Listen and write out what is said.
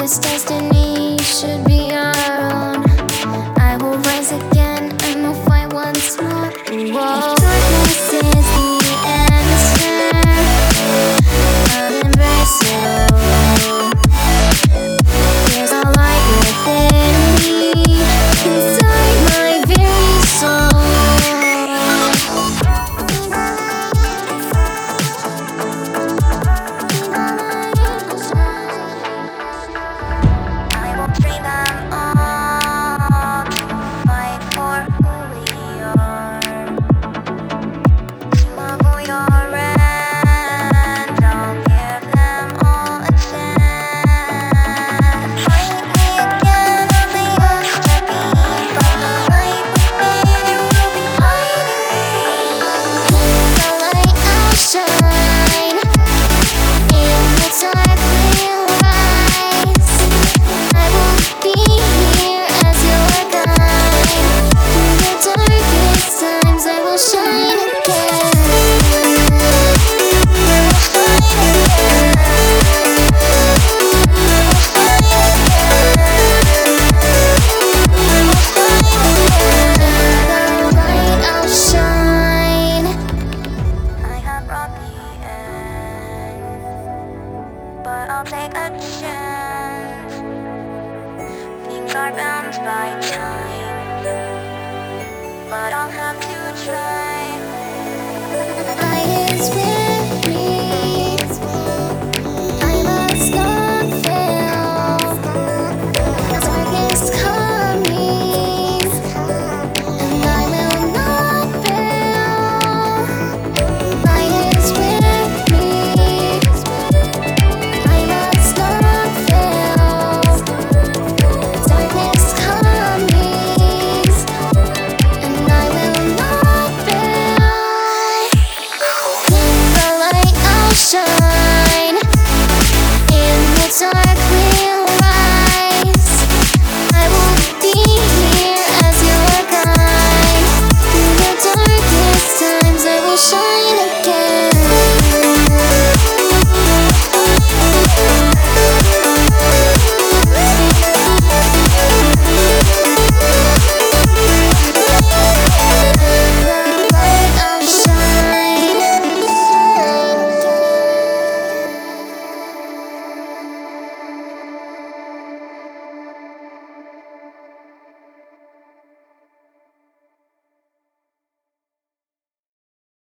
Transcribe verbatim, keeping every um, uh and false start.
This destiny should be our own. I will rise again and we'll fight once more. Whoa. Darkness is the answer. I'll embrace it all. There's a light within me, inside my very soul. I will free them all to fight for who we are. Love will your end, I'll give them all a chance. Fight me again on the earth to be, but the light within will be hiding. The light I'll shine, in the dark we'll rise. I will be here as your guide. In the darkest times I will shine again. The light I'll shine. I have brought the end, but I'll take a chance. Things are bound by time, but I'll have to try. Light is with